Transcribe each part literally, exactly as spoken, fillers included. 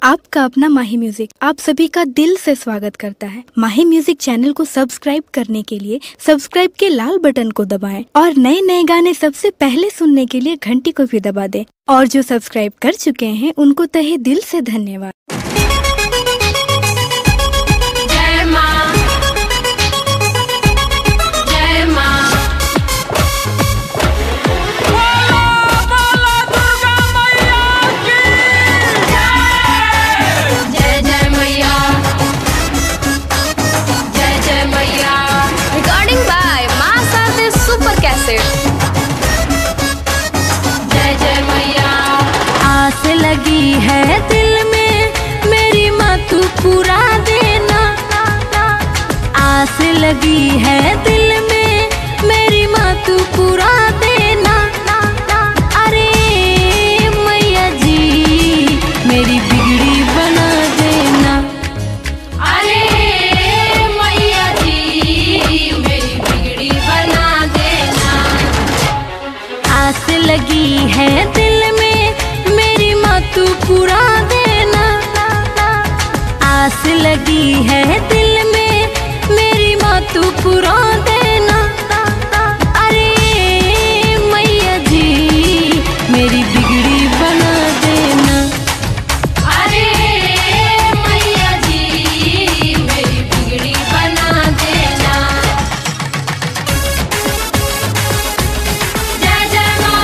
आपका अपना माही म्यूजिक आप सभी का दिल से स्वागत करता है। माही म्यूजिक चैनल को सब्सक्राइब करने के लिए सब्सक्राइब के लाल बटन को दबाएं और नए नए गाने सबसे पहले सुनने के लिए घंटी को भी दबा दें। और जो सब्सक्राइब कर चुके हैं उनको तहे दिल से धन्यवाद। लगी है दिल में मेरी माँ तू पूरा देना। आस लगी है दिल में मेरी माँ तू पूरा देना। अरे मैया जी मेरी बिगड़ी बना देना। अरे मैया जी मेरी बिगड़ी बना देना। आस लगी है दिल में तू पूरा देना। आस लगी है दिल में मेरी माँ तू पूरा देना। अरे मैया जी मेरी बिगड़ी बना देना। अरे मैया जी मेरी बिगड़ी बना देना। जय जय माँ।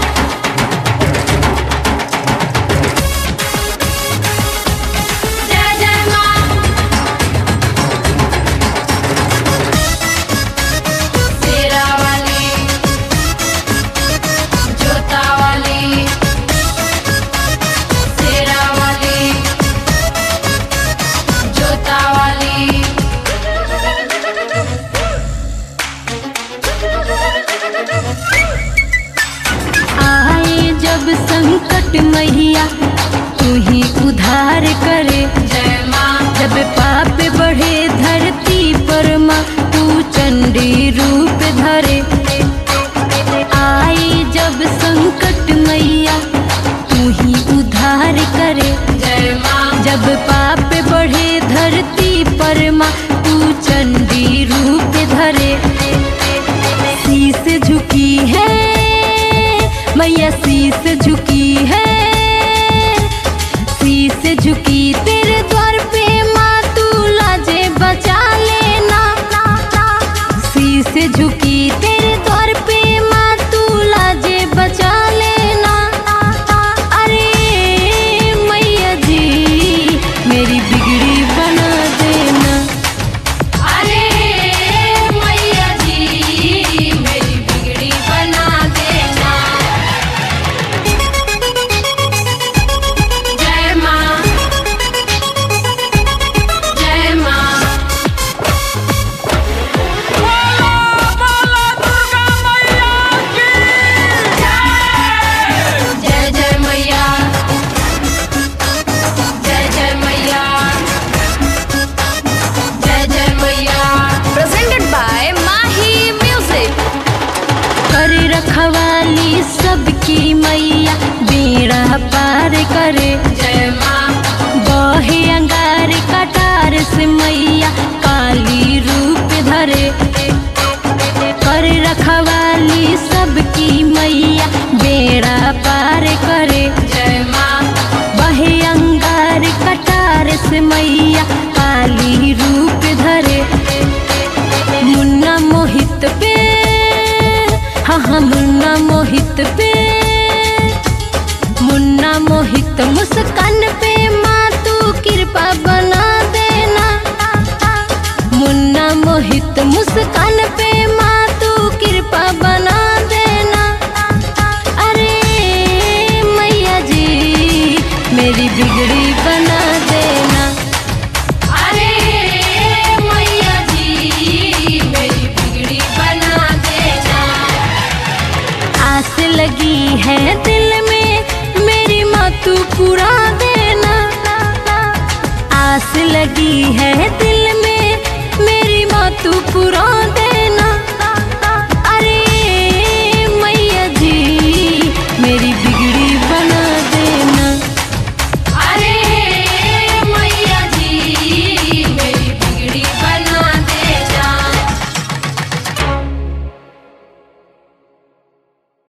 आए जब संकट मैया तू ही उद्धार करे। जय माँ। जब पाप बढ़े धरती पर माँ तू चंडी रूप धरे। आए जब संकट मैया तू ही उद्धार करे। जय माँ। जब पाप बढ़े धरती पर माँ तू चंडी रूप धरे। शीस झुकी है मैया शीस झुकी है। शीस झुकी तेरे द्वार पे माँ तू लाजे बचा लेना। शीस झुकी तेरे द्वार पे माँ तू लाजे बचा लेना। अरे मैया जी मेरी बिगड़ी बना देना। अरे मैया जी मेरी बिगड़ी बना देना। जय माँ। जय माँ। जय जय मैया। जय जय मैया। जय जय मैया। Presented by Mahi Music। कर रखवाली सबकी मैया बेड़ा पार करे। जय माँ। बहे अंगार कटार से मैया काली रूप धरे। कर रखवाली सबकी मैया बेड़ा पार करे। जय माँ। बहे अंगार कटार से मैया काली रूप धरे। मुन्ना मोहित पे हाँ हाँ मुन्ना मोहित पे मुन्ना मोहित मुस्कान पे माँ तू कृपा बना देना। मुन्ना मोहित मुस्कान पे माँ तू कृपा बना देना। अरे मैया जी मेरी बिगड़ी बना देना। अरे मैया जी मेरी बिगड़ी बना देना। आस लगी है दिल में मेरी माँ तू पूरा देना। आस लगी है दिल